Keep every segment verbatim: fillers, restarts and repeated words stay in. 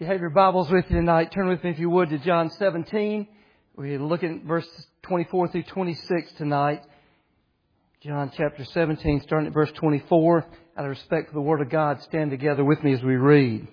you have your Bibles with you tonight, turn with me, if you would, to John seventeen. We're looking at verses twenty-four through twenty-six tonight. John chapter seventeen, starting at verse twenty-four. Out of respect for the Word of God, stand together with me as we read.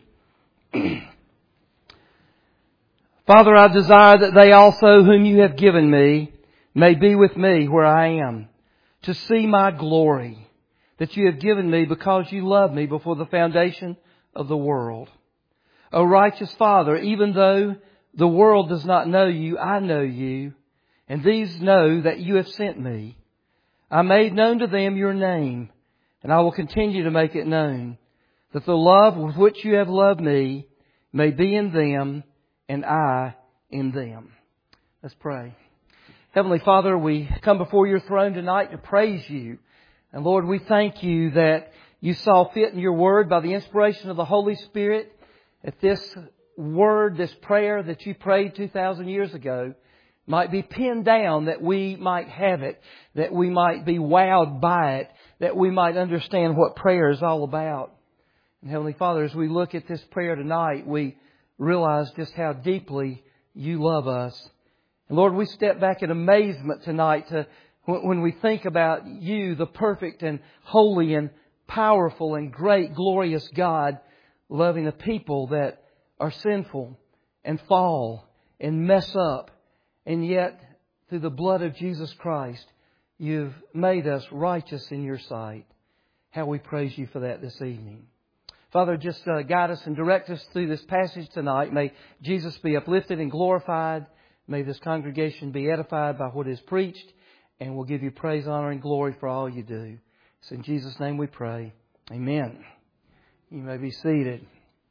Father, I desire that they also whom you have given me may be with me where I am, to see my glory that you have given me because you loved me before the foundation of the world. O righteous Father, even though the world does not know you, I know you, and these know that you have sent me. I made known to them your name, and I will continue to make it known, that the love with which you have loved me may be in them, and I in them. Let's pray. Heavenly Father, we come before your throne tonight to praise you. And Lord, we thank you that you saw fit in your word by the inspiration of the Holy Spirit that this word, this prayer that you prayed two thousand years ago might be pinned down, that we might have it, that we might be wowed by it, that we might understand what prayer is all about. And Heavenly Father, as we look at this prayer tonight, we realize just how deeply you love us. And Lord, we step back in amazement tonight to when we think about you, the perfect and holy and powerful and great, glorious God, loving a people that are sinful and fall and mess up. And yet, through the blood of Jesus Christ, you've made us righteous in your sight. How we praise you for that this evening. Father, just uh, guide us and direct us through this passage tonight. May Jesus be uplifted and glorified. May this congregation be edified by what is preached. And we'll give you praise, honor, and glory for all you do. It's in Jesus' name we pray. Amen. You may be seated.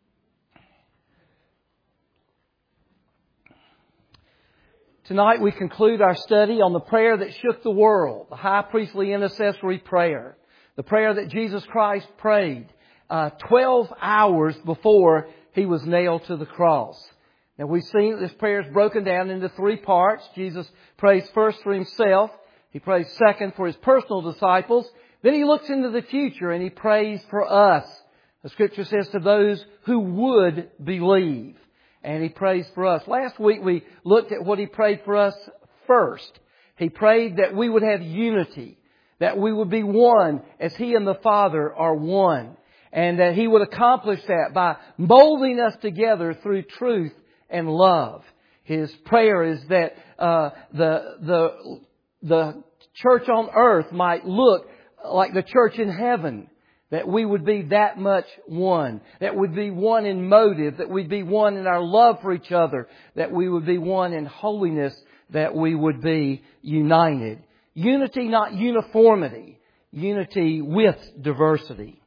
Tonight we conclude our study on the prayer that shook the world, the high priestly intercessory prayer. The prayer that Jesus Christ prayed uh, twelve hours before He was nailed to the cross. Now we've seen that this prayer is broken down into three parts. Jesus prays first for Himself. He prays second for His personal disciples. Then He looks into the future and He prays for us. The Scripture says to those who would believe. And He prays for us. Last week we looked at what He prayed for us first. He prayed that we would have unity. That we would be one as He and the Father are one. And that He would accomplish that by molding us together through truth and love. His prayer is that uh, the the the church on earth might look like the church in heaven. That we would be that much one. That we'd be one in motive. That we'd be one in our love for each other. That we would be one in holiness. That we would be united. Unity, not uniformity. Unity with diversity.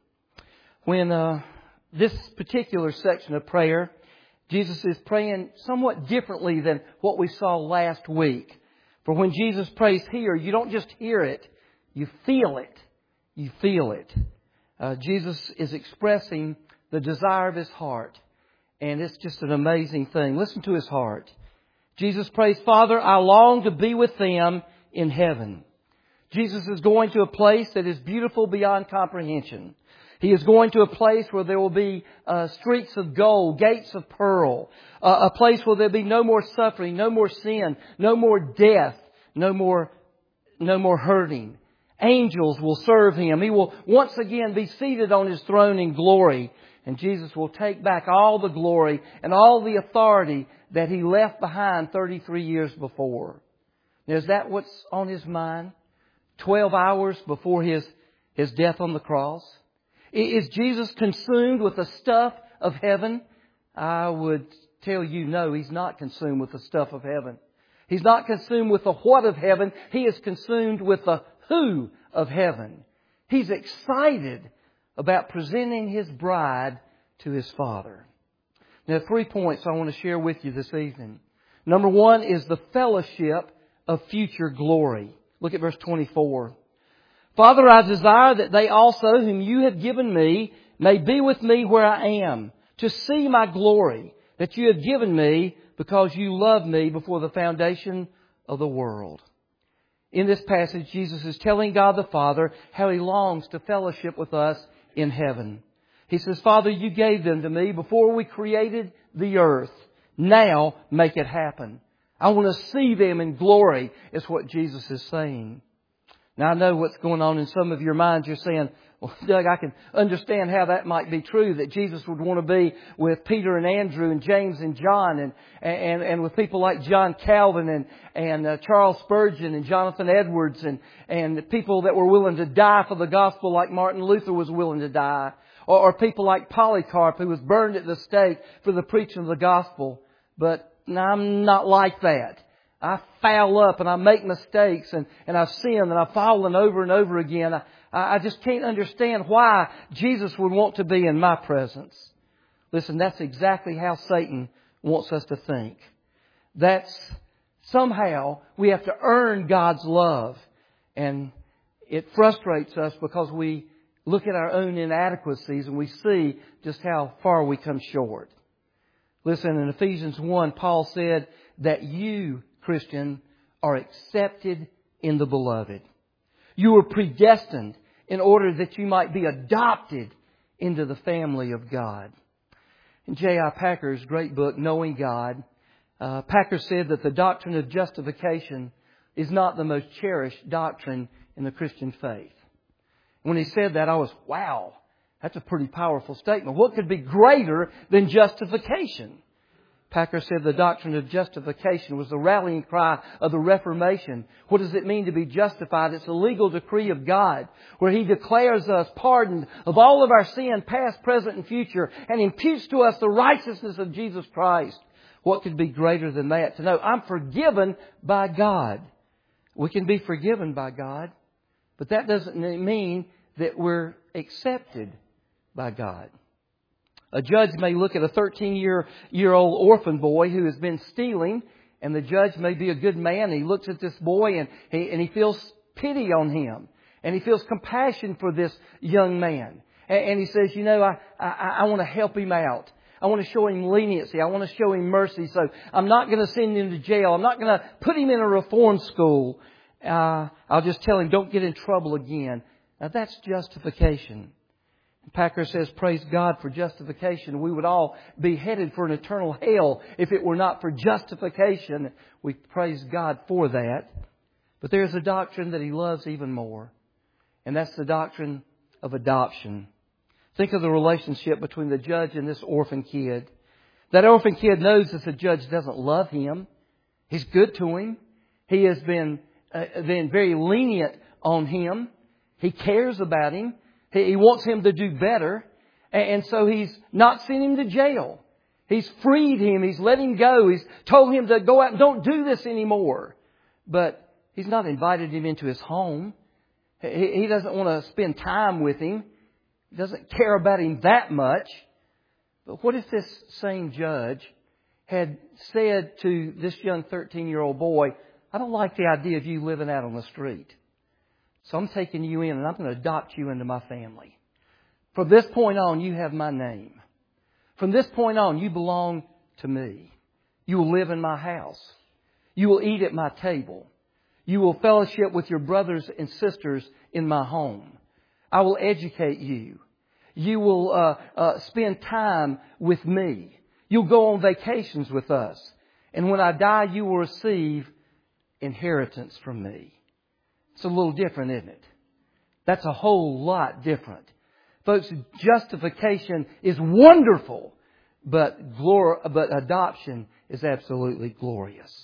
When uh, this particular section of prayer, Jesus is praying somewhat differently than what we saw last week. For when Jesus prays here, you don't just hear it. You feel it. You feel it. Uh, Jesus is expressing the desire of His heart. And it's just an amazing thing. Listen to His heart. Jesus prays, Father, I long to be with them in heaven. Jesus is going to a place that is beautiful beyond comprehension. He is going to a place where there will be uh, streets of gold, gates of pearl. Uh, a place where there will be no more suffering, no more sin, no more death, no more, no more hurting. Angels will serve Him. He will once again be seated on His throne in glory. And Jesus will take back all the glory and all the authority that He left behind thirty-three years before. Now, is that what's on His mind? Twelve hours before His, His death on the cross? Is Jesus consumed with the stuff of heaven? I would tell you, no, He's not consumed with the stuff of heaven. He's not consumed with the what of heaven. He is consumed with the who of heaven. He's excited about presenting His bride to His Father. Now, three points I want to share with you this evening. Number one is the fellowship of future glory. Look at verse twenty-four. Father, I desire that they also whom you have given me may be with me where I am, to see my glory that you have given me because you loved me before the foundation of the world. In this passage, Jesus is telling God the Father how He longs to fellowship with us in heaven. He says, Father, you gave them to me before we created the earth. Now make it happen. I want to see them in glory, is what Jesus is saying. Now I know what's going on in some of your minds. You're saying, well, Doug, I can understand how that might be true, that Jesus would want to be with Peter and Andrew and James and John and and, and with people like John Calvin and, and uh, Charles Spurgeon and Jonathan Edwards and, and people that were willing to die for the gospel like Martin Luther was willing to die. Or, or people like Polycarp who was burned at the stake for the preaching of the gospel. But no, I'm not like that. I foul up and I make mistakes and, and I've sinned and I've fallen over and over again. I, I just can't understand why Jesus would want to be in my presence. Listen, that's exactly how Satan wants us to think. That's somehow we have to earn God's love. And it frustrates us because we look at our own inadequacies and we see just how far we come short. Listen, in Ephesians one, Paul said that you, Christian, are accepted in the Beloved. You were predestined in order that you might be adopted into the family of God. In J I Packer's great book, Knowing God, uh, Packer said that the doctrine of justification is not the most cherished doctrine in the Christian faith. When he said that, I was, wow, that's a pretty powerful statement. What could be greater than justification? Packer said the doctrine of justification was the rallying cry of the Reformation. What does it mean to be justified? It's a legal decree of God where He declares us pardoned of all of our sin, past, present, and future, and imputes to us the righteousness of Jesus Christ. What could be greater than that? To know I'm forgiven by God. We can be forgiven by God, but that doesn't mean that we're accepted by God. A judge may look at a thirteen-year-old orphan boy who has been stealing, and the judge may be a good man. He looks at this boy and he, and he feels pity on him. And he feels compassion for this young man. And, and he says, you know, I, I, I want to help him out. I want to show him leniency. I want to show him mercy. So I'm not going to send him to jail. I'm not going to put him in a reform school. Uh, I'll just tell him, don't get in trouble again. Now that's justification. Packer says, praise God for justification. We would all be headed for an eternal hell if it were not for justification. We praise God for that. But there's a doctrine that He loves even more. And that's the doctrine of adoption. Think of the relationship between the judge and this orphan kid. That orphan kid knows that the judge doesn't love him. He's good to him. He has been, uh, been very lenient on him. He cares about him. He wants him to do better. And so He's not sent him to jail. He's freed him. He's let him go. He's told him to go out and don't do this anymore. But He's not invited him into His home. He doesn't want to spend time with him. He doesn't care about him that much. But what if this same judge had said to this young thirteen-year-old boy, I don't like the idea of you living out on the street. So I'm taking you in and I'm going to adopt you into my family. From this point on, you have my name. From this point on, you belong to me. You will live in my house. You will eat at my table. You will fellowship with your brothers and sisters in my home. I will educate you. You will uh, uh, spend time with me. You'll go on vacations with us. And when I die, you will receive inheritance from me. It's a little different, isn't it? That's a whole lot different. Folks, justification is wonderful, but glor- but adoption is absolutely glorious.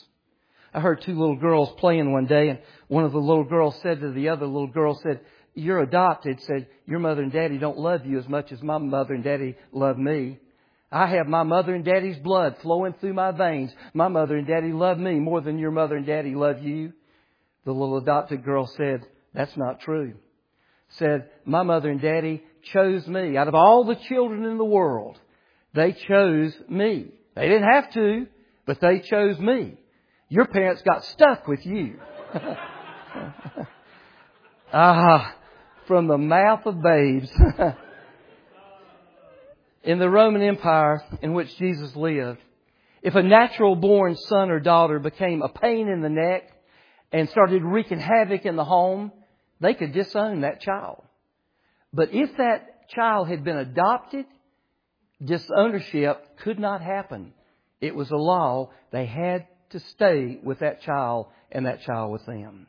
I heard two little girls playing one day, and one of the little girls said to the other little girl, said, you're adopted, said, your mother and daddy don't love you as much as my mother and daddy love me. I have my mother and daddy's blood flowing through my veins. My mother and daddy love me more than your mother and daddy love you. The little adopted girl said, that's not true. Said, my mother and daddy chose me. Out of all the children in the world, they chose me. They didn't have to, but they chose me. Your parents got stuck with you. Ah, from the mouth of babes. In the Roman Empire in which Jesus lived, if a natural born son or daughter became a pain in the neck and started wreaking havoc in the home, they could disown that child. But if that child had been adopted, Disownership could not happen. It was a law. They had to stay with that child and that child with them.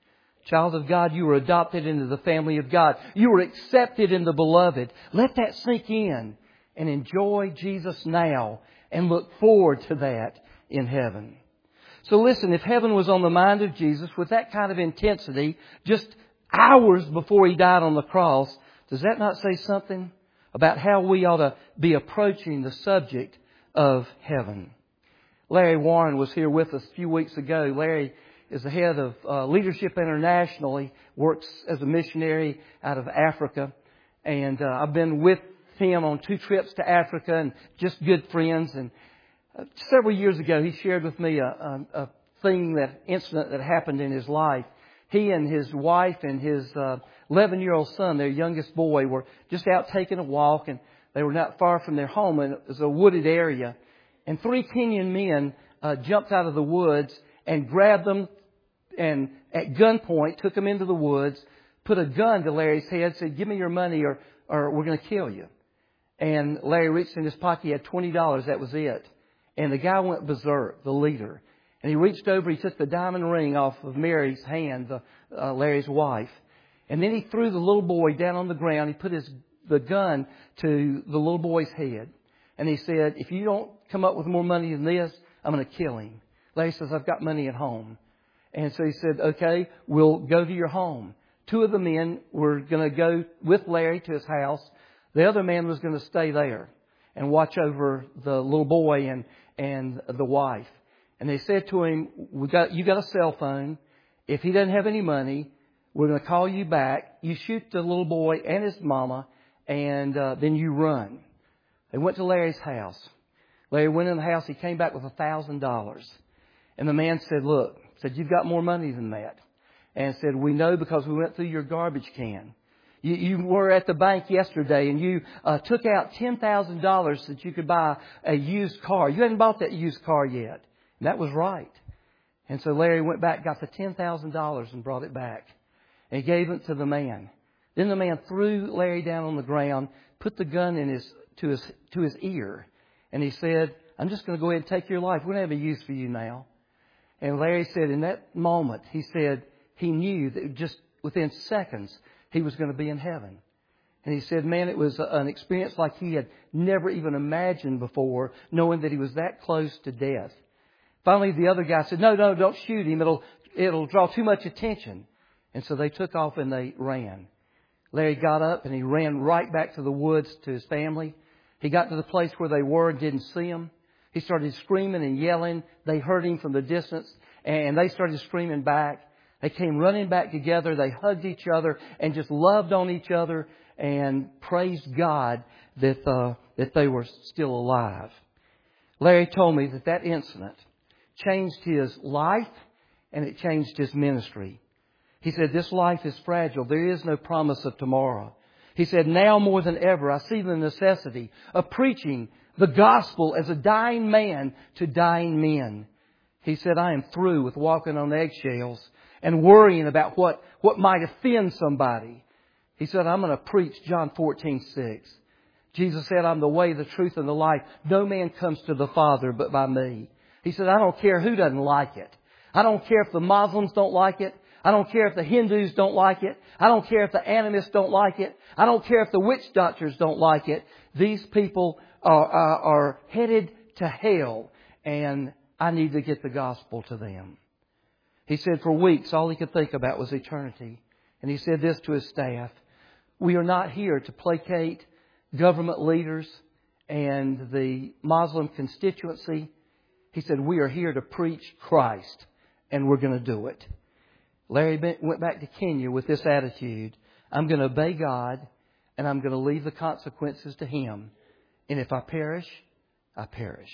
Child of God, you were adopted into the family of God. You were accepted in the Beloved. Let that sink in and enjoy Jesus now and look forward to that in heaven. So listen, if heaven was on the mind of Jesus with that kind of intensity just hours before He died on the cross, does that not say something about how we ought to be approaching the subject of heaven? Larry Warren was here with us a few weeks ago. Larry is the head of uh, Leadership International. He works as a missionary out of Africa. And uh, I've been with him on two trips to Africa and just good friends. And uh, several years ago, he shared with me a, a, a thing, that incident that happened in his life. He and his wife and his uh, eleven-year-old son, their youngest boy, were just out taking a walk. And they were not far from their home. And it was a wooded area. And three Kenyan men uh, jumped out of the woods and grabbed them, and at gunpoint took him into the woods, put a gun to Larry's head, said, "Give me your money or, or we're going to kill you." And Larry reached in his pocket. He had twenty dollars. That was it. And the guy went berserk, the leader. And he reached over. He took the diamond ring off of Mary's hand, the, uh, Larry's wife. And then he threw the little boy down on the ground. He put his the gun to the little boy's head. And he said, "If you don't come up with more money than this, I'm going to kill him." Larry says, "I've got money at home." And so he said, "Okay, we'll go to your home." Two of the men were going to go with Larry to his house. The other man was going to stay there and watch over the little boy and, and the wife. And they said to him, "We got, you got a cell phone. If he doesn't have any money, we're going to call you back. You shoot the little boy and his mama, and uh, then you run." They went to Larry's house. Larry went in the house. He came back with a thousand dollars. And the man said, "Look," said, "you've got more money than that." And said, "We know because we went through your garbage can. You, you were at the bank yesterday and you uh, took out ten thousand dollars so that you could buy a used car. You hadn't bought that used car yet." And that was right. And so Larry went back, got the ten thousand dollars and brought it back. And he gave it to the man. Then the man threw Larry down on the ground, put the gun in his to his to his ear. And he said, "I'm just going to go ahead and take your life. We don't have a use for you now." And Larry said in that moment, he said he knew that just within seconds he was going to be in heaven. And he said, man, it was an experience like he had never even imagined before, knowing that he was that close to death. Finally, the other guy said, no, no, don't shoot him. It'll, it'll draw too much attention. And so they took off and they ran. Larry got up and he ran right back to the woods to his family. He got to the place where they were and didn't see them. He started screaming and yelling. They heard him from the distance and they started screaming back. They came running back together. They hugged each other and just loved on each other and praised God that uh, that they were still alive. Larry told me that that incident changed his life and it changed his ministry. He said, this life is fragile. There is no promise of tomorrow. He said, now more than ever, I see the necessity of preaching the gospel as a dying man to dying men. He said, I am through with walking on eggshells and worrying about what, what might offend somebody. He said, I'm going to preach John fourteen six. Jesus said, I'm the way, the truth, and the life. No man comes to the Father but by me. He said, I don't care who doesn't like it. I don't care if the Muslims don't like it. I don't care if the Hindus don't like it. I don't care if the animists don't like it. I don't care if the witch doctors don't like it. These people are, are, are headed to hell, and I need to get the gospel to them. He said for weeks all he could think about was eternity. And he said this to his staff. We are not here to placate government leaders and the Muslim constituency. He said, we are here to preach Christ, and we're going to do it. Larry went back to Kenya with this attitude. I'm going to obey God, and I'm going to leave the consequences to Him. And if I perish, I perish.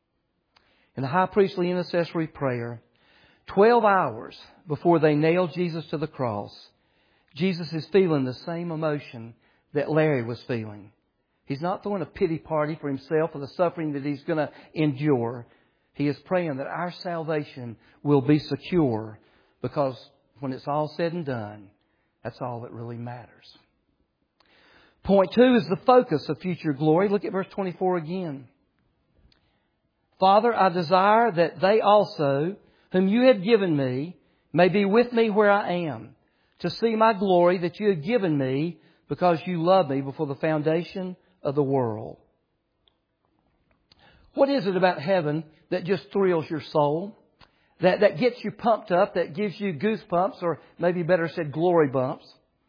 In the high priestly intercessory prayer, twelve hours before they nailed Jesus to the cross, Jesus is feeling the same emotion that Larry was feeling. He's not throwing a pity party for himself for the suffering that he's going to endure. He is praying that our salvation will be secure, because when it's all said and done, that's all that really matters. Point two is the focus of future glory. Look at verse twenty-four again. Father, I desire that they also, whom you have given me, may be with me where I am, to see my glory that you have given me because you loved me before the foundation of the world. What is it about heaven that just thrills your soul? That, that gets you pumped up, that gives you goosebumps, or maybe better said, glory bumps?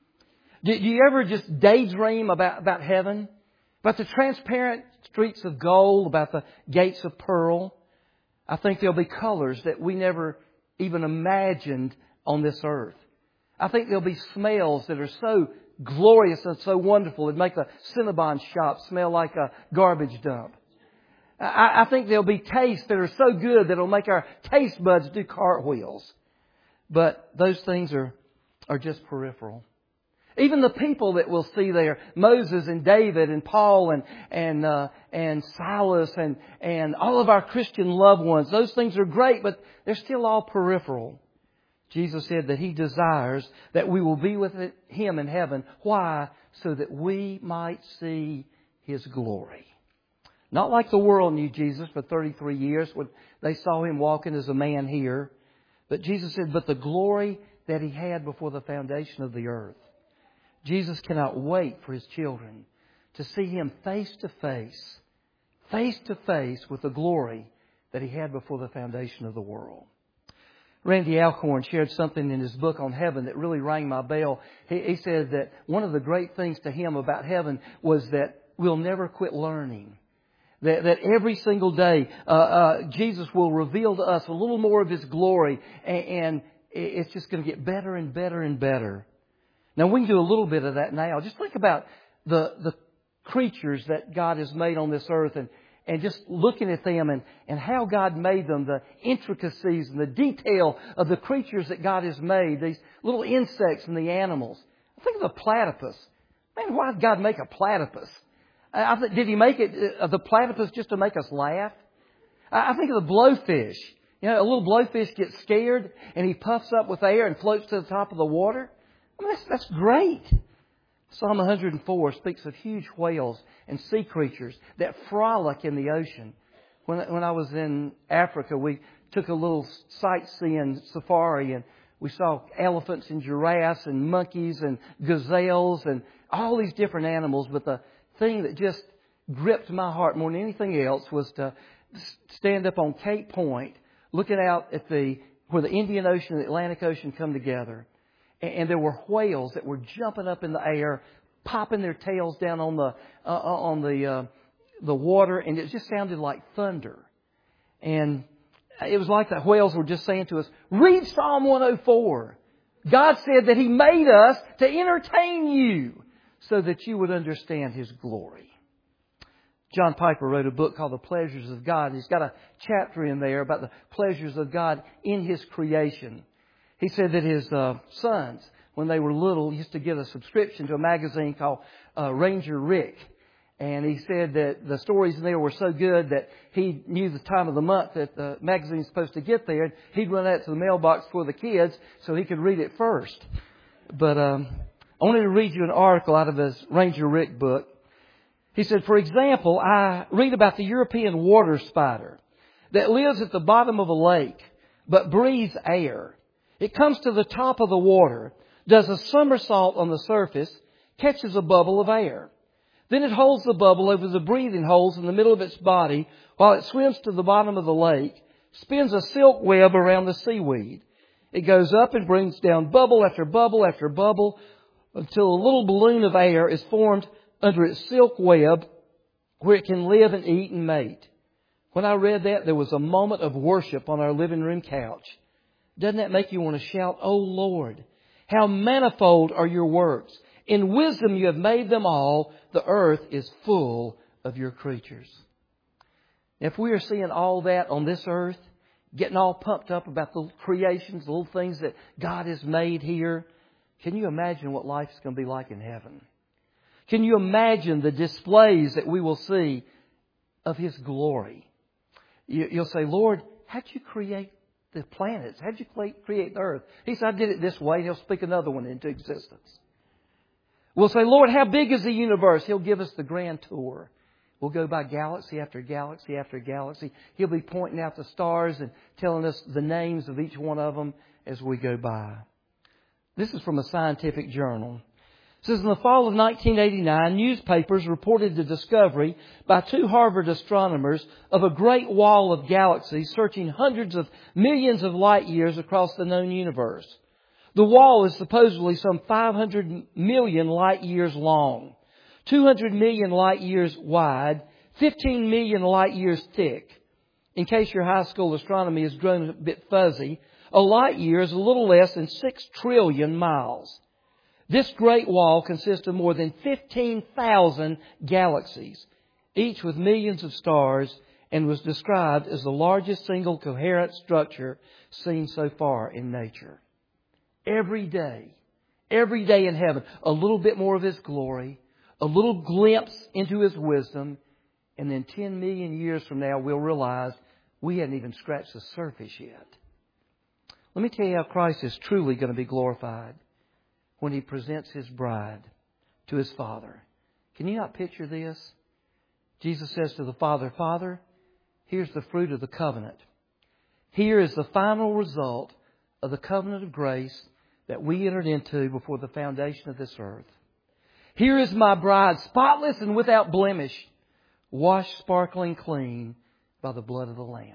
Do you ever just daydream about, about heaven? About the transparent streets of gold, about the gates of pearl? I think there'll be colors that we never even imagined on this earth. I think there'll be smells that are so glorious and so wonderful it'd make the Cinnabon shop smell like a garbage dump. I, I think there'll be tastes that are so good that it'll make our taste buds do cartwheels. But those things are, are just peripheral. Even the people that we'll see there, Moses and David and Paul and and uh, and Silas and and all of our Christian loved ones, those things are great, but they're still all peripheral. Jesus said that He desires that we will be with Him in heaven. Why? So that we might see His glory. Not like the world knew Jesus for thirty-three years when they saw Him walking as a man here. But Jesus said, but the glory that He had before the foundation of the earth. Jesus cannot wait for His children to see Him face to face, face to face with the glory that He had before the foundation of the world. Randy Alcorn shared something in his book on heaven that really rang my bell. He, he said that one of the great things to him about heaven was that we'll never quit learning. That, that every single day uh, uh, Jesus will reveal to us a little more of His glory, and, and it's just going to get better and better and better. Now, we can do a little bit of that now. Just think about the the creatures that God has made on this earth and, and just looking at them and, and how God made them, the intricacies and the detail of the creatures that God has made, these little insects and the animals. Think of the platypus. Man, why did God make a platypus? I think, did He make it, uh, the platypus just to make us laugh? I, I think of the blowfish. You know, a little blowfish gets scared and he puffs up with air and floats to the top of the water. I mean, that's, that's great. Psalm one hundred four speaks of huge whales and sea creatures that frolic in the ocean. When, when I was in Africa, we took a little sightseeing safari and we saw elephants and giraffes and monkeys and gazelles and all these different animals. But the thing that just gripped my heart more than anything else was to stand up on Cape Point, looking out at the where the Indian Ocean and the Atlantic Ocean come together. And there were whales that were jumping up in the air, popping their tails down on the uh, on the uh, the water, and it just sounded like thunder. And it was like the whales were just saying to us, "Read Psalm one oh four. God said that He made us to entertain you, so that you would understand His glory." John Piper wrote a book called The Pleasures of God. He's got a chapter in there about the pleasures of God in His creation. He said that his uh, sons, when they were little, used to get a subscription to a magazine called uh, Ranger Rick. And he said that the stories in there were so good that he knew the time of the month that the magazine was supposed to get there. He'd run out to the mailbox for the kids so he could read it first. But um, I wanted to read you an article out of his Ranger Rick book. He said, for example, I read about the European water spider that lives at the bottom of a lake but breathes air. It comes to the top of the water, does a somersault on the surface, catches a bubble of air. Then it holds the bubble over the breathing holes in the middle of its body while it swims to the bottom of the lake, spins a silk web around the seaweed. It goes up and brings down bubble after bubble after bubble until a little balloon of air is formed under its silk web where it can live and eat and mate. When I read that, there was a moment of worship on our living room couch. Doesn't that make you want to shout, "Oh Lord, how manifold are your works. In wisdom you have made them all. The earth is full of your creatures." If we are seeing all that on this earth, getting all pumped up about the creations, the little things that God has made here, can you imagine what life is going to be like in heaven? Can you imagine the displays that we will see of His glory? You'll say, "Lord, how'd you create the planets? How'd you create the earth?" He said, "I did it this way." He'll speak another one into existence. We'll say, Lord, how big is the universe? He'll give us the grand tour. We'll go by galaxy after galaxy after galaxy. He'll be pointing out the stars and telling us the names of each one of them as we go by. This is from a scientific journal. It says, in the fall of nineteen eighty-nine, newspapers reported the discovery by two Harvard astronomers of a great wall of galaxies searching hundreds of millions of light years across the known universe. The wall is supposedly some five hundred million light years long, two hundred million light years wide, fifteen million light years thick. In case your high school astronomy has grown a bit fuzzy, a light year is a little less than six trillion miles. This great wall consists of more than fifteen thousand galaxies, each with millions of stars, and was described as the largest single coherent structure seen so far in nature. Every day, every day in heaven, a little bit more of His glory, a little glimpse into His wisdom, and then ten million years from now we'll realize we hadn't even scratched the surface yet. Let me tell you how Christ is truly going to be glorified when He presents His bride to His Father. Can you not picture this? Jesus says to the Father, Father, here's the fruit of the covenant. Here is the final result of the covenant of grace that we entered into before the foundation of this earth. Here is my bride, spotless and without blemish, washed sparkling clean by the blood of the Lamb.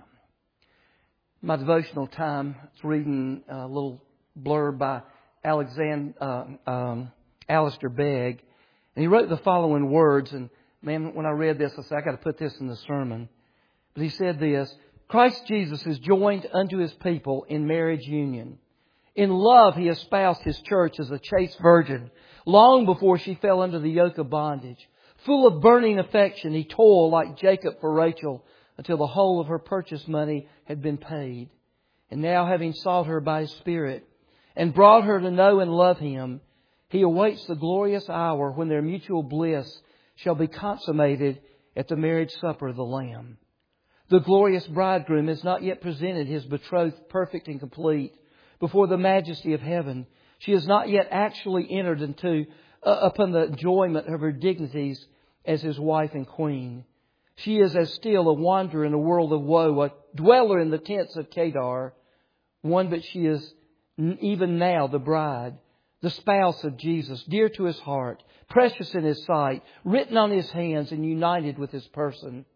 My devotional time, it's reading a little blurb by Alexander, uh, um, Alistair Begg. And he wrote the following words. And man, when I read this, I said, I got to put this in the sermon. But he said this, Christ Jesus is joined unto His people in marriage union. In love, He espoused His church as a chaste virgin, long before she fell under the yoke of bondage. Full of burning affection, He toiled like Jacob for Rachel until the whole of her purchase money had been paid. And now, having sought her by His Spirit and brought her to know and love Him, He awaits the glorious hour when their mutual bliss shall be consummated at the marriage supper of the Lamb. The glorious bridegroom has not yet presented his betrothed perfect and complete before the majesty of heaven. She has not yet actually entered into uh, upon the enjoyment of her dignities as His wife and queen. She is as still a wanderer in a world of woe, a dweller in the tents of Kedar, one but she is even now the bride, the spouse of Jesus, dear to His heart, precious in His sight, written on His hands and united with His person.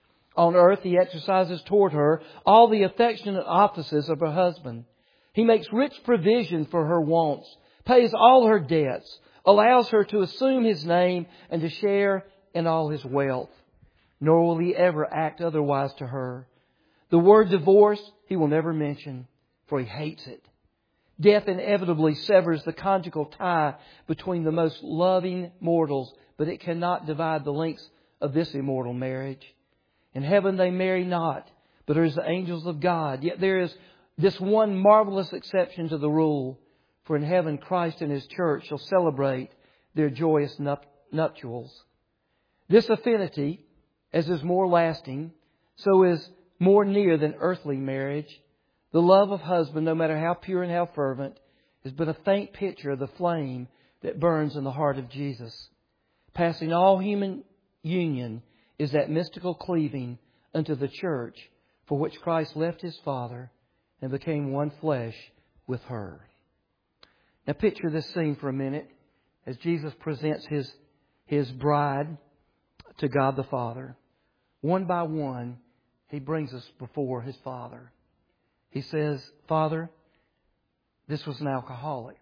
On earth He exercises toward her all the affectionate offices of her husband. He makes rich provision for her wants, pays all her debts, allows her to assume His name and to share in all His wealth. Nor will He ever act otherwise to her. The word divorce He will never mention, for He hates it. Death inevitably severs the conjugal tie between the most loving mortals, but it cannot divide the links of this immortal marriage. In heaven they marry not, but are as the angels of God. Yet there is this one marvelous exception to the rule. For in heaven Christ and His church shall celebrate their joyous nuptials. This affinity, as is more lasting, so is more near than earthly marriage. The love of husband, no matter how pure and how fervent, is but a faint picture of the flame that burns in the heart of Jesus. Passing all human union is that mystical cleaving unto the church for which Christ left His Father and became one flesh with her. Now picture this scene for a minute as Jesus presents His, His bride to God the Father. One by one, He brings us before His Father. He says, Father, this was an alcoholic.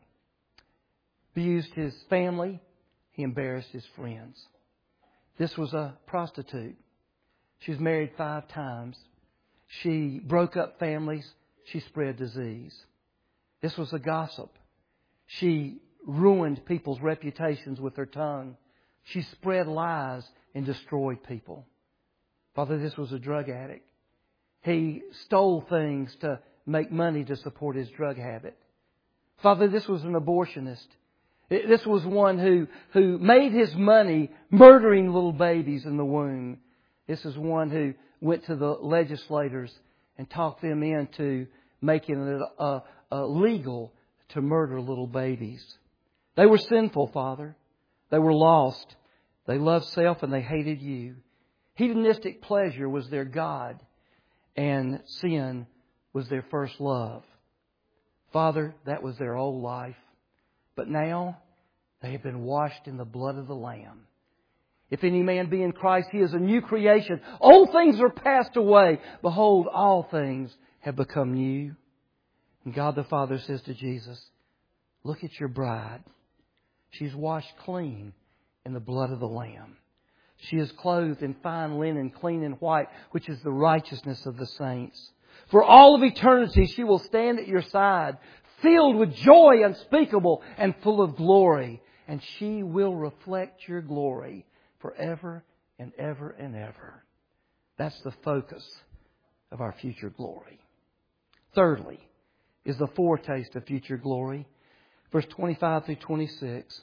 Abused his family. He embarrassed his friends. This was a prostitute. She was married five times. She broke up families. She spread disease. This was a gossip. She ruined people's reputations with her tongue. She spread lies and destroyed people. Father, this was a drug addict. He stole things to make money to support his drug habit. Father, this was an abortionist. This was one who, who made his money murdering little babies in the womb. This is one who went to the legislators and talked them into making it uh, uh, legal to murder little babies. They were sinful, Father. They were lost. They loved self and they hated You. Hedonistic pleasure was their God, and sin was their first love. Father, that was their old life. But now they have been washed in the blood of the Lamb. If any man be in Christ, he is a new creation. Old things are passed away. Behold, all things have become new. And God the Father says to Jesus, look at your bride. She's washed clean in the blood of the Lamb. She is clothed in fine linen, clean and white, which is the righteousness of the saints. For all of eternity she will stand at your side, filled with joy unspeakable and full of glory. And she will reflect Your glory forever and ever and ever. That's the focus of our future glory. Thirdly, is the foretaste of future glory. Verse twenty-five through twenty-six.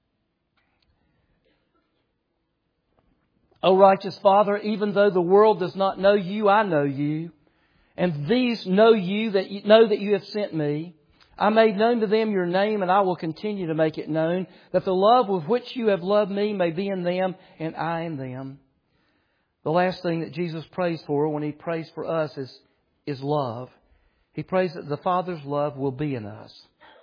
O righteous Father, even though the world does not know You, I know You. And these know You, that you know that You have sent Me. I made known to them Your name, and I will continue to make it known, that the love with which You have loved Me may be in them, and I in them. The last thing that Jesus prays for when He prays for us is, is love. He prays that the Father's love will be in us.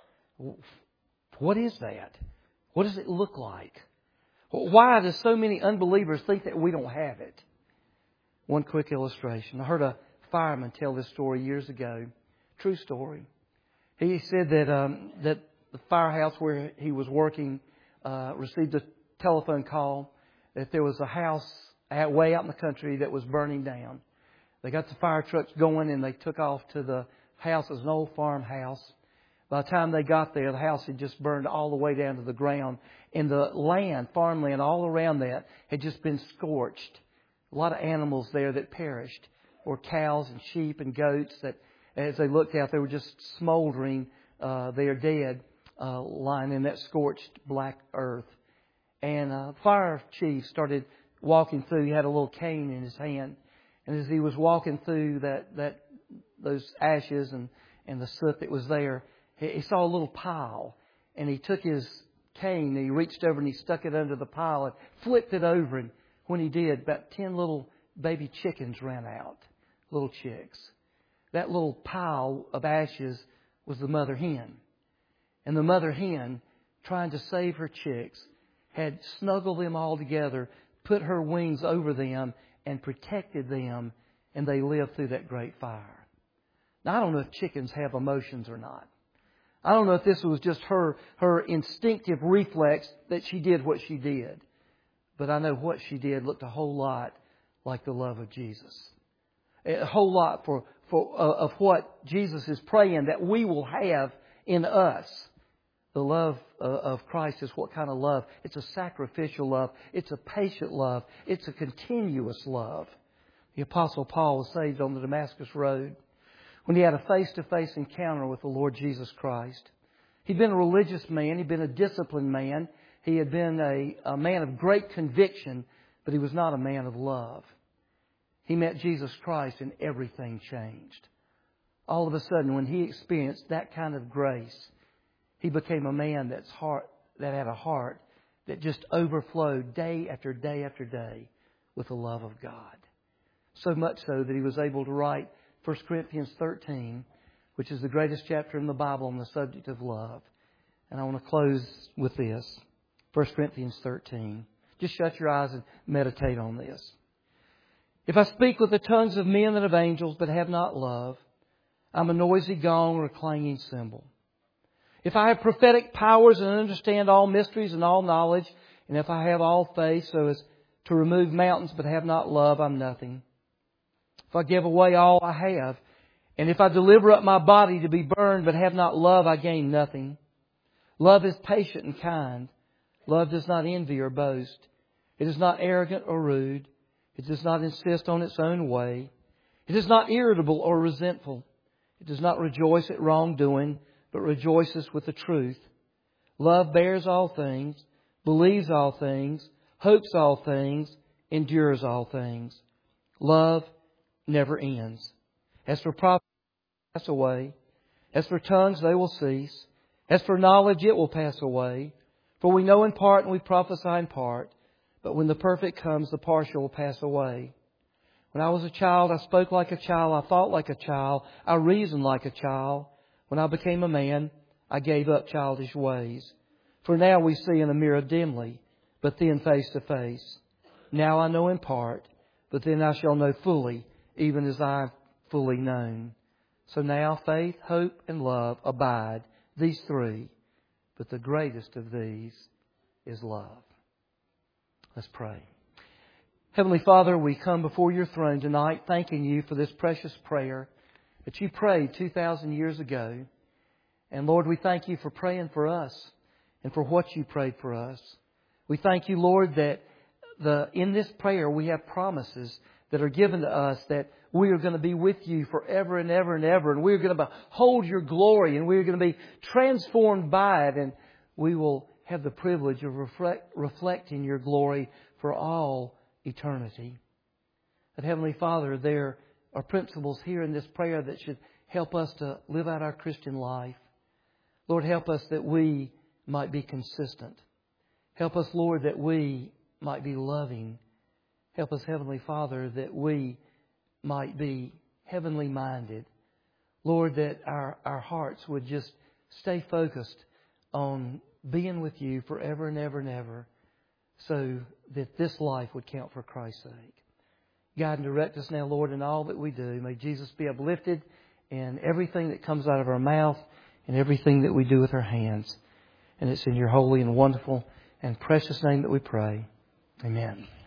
What is that? What does it look like? Why do so many unbelievers think that we don't have it? One quick illustration. I heard a fireman tell this story years ago. True story. He said that um, that the firehouse where he was working uh, received a telephone call that there was a house out, way out in the country that was burning down. They got the fire trucks going and they took off to the house. It was an old farmhouse. By the time they got there, the house had just burned all the way down to the ground. And the land, farmland all around that, had just been scorched. A lot of animals there that perished. Or cows and sheep and goats that, as they looked out, they were just smoldering. Uh, they are dead, uh, lying in that scorched black earth. And uh, fire chief started walking through. He had a little cane in his hand. And as he was walking through that, that those ashes and, and the soot that was there, he saw a little pile, and he took his cane and he reached over and he stuck it under the pile and flipped it over. And when he did, about ten little baby chickens ran out, little chicks. That little pile of ashes was the mother hen. And the mother hen, trying to save her chicks, had snuggled them all together, put her wings over them, and protected them, and they lived through that great fire. Now, I don't know if chickens have emotions or not. I don't know if this was just her, her instinctive reflex that she did what she did. But I know what she did looked a whole lot like the love of Jesus. A whole lot for, for uh, of what Jesus is praying that we will have in us. The love uh, of Christ is what kind of love? It's a sacrificial love. It's a patient love. It's a continuous love. The Apostle Paul was saved on the Damascus Road when he had a face-to-face encounter with the Lord Jesus Christ. He'd been a religious man. He'd been a disciplined man. He had been a, a man of great conviction, but he was not a man of love. He met Jesus Christ and everything changed. All of a sudden, when he experienced that kind of grace, he became a man that's heart, that had a heart that just overflowed day after day after day with the love of God. So much so that he was able to write First Corinthians thirteen, which is the greatest chapter in the Bible on the subject of love. And I want to close with this. First Corinthians thirteen. Just shut your eyes and meditate on this. If I speak with the tongues of men and of angels, but have not love, I'm a noisy gong or a clanging cymbal. If I have prophetic powers and understand all mysteries and all knowledge, and if I have all faith so as to remove mountains, but have not love, I'm nothing. If I give away all I have, and if I deliver up my body to be burned, but have not love, I gain nothing. Love is patient and kind. Love does not envy or boast. It is not arrogant or rude. It does not insist on its own way. It is not irritable or resentful. It does not rejoice at wrongdoing, but rejoices with the truth. Love bears all things, believes all things, hopes all things, endures all things. Love never ends. As for prophecy, it will pass away. As for tongues, they will cease. As for knowledge, it will pass away. For we know in part and we prophesy in part, but when the perfect comes, the partial will pass away. When I was a child, I spoke like a child, I thought like a child, I reasoned like a child. When I became a man, I gave up childish ways. For now we see in a mirror dimly, but then face to face. Now I know in part, but then I shall know fully, even as I am fully known. So now faith, hope, and love abide, these three. But the greatest of these is love. Let's pray. Heavenly Father, we come before your throne tonight thanking you for this precious prayer that you prayed two thousand years ago. And Lord, we thank you for praying for us and for what you prayed for us. We thank you, Lord, that the in this prayer we have promises that are given to us that we are going to be with you forever and ever and ever. And we're going to behold your glory and we're going to be transformed by it. And we will have the privilege of reflect, reflecting your glory for all eternity. But Heavenly Father, there are principles here in this prayer that should help us to live out our Christian life. Lord, help us that we might be consistent. Help us, Lord, that we might be loving. Help us, Heavenly Father, that we might be heavenly minded. Lord, that our, our hearts would just stay focused on being with you forever and ever and ever, so that this life would count for Christ's sake. Guide and direct us now, Lord, in all that we do. May Jesus be uplifted in everything that comes out of our mouth and everything that we do with our hands. And it's in your holy and wonderful and precious name that we pray. Amen.